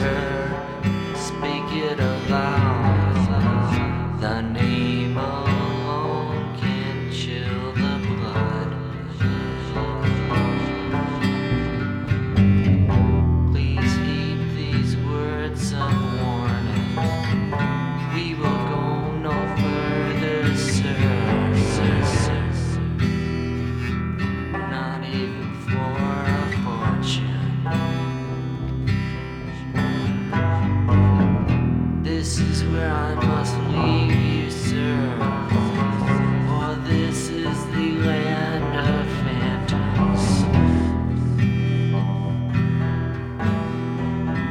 Speak it aloud. The name alone can chill the blood. Please heed these words of warning. We will go no further, sir. Not even for a fortune. This is where I must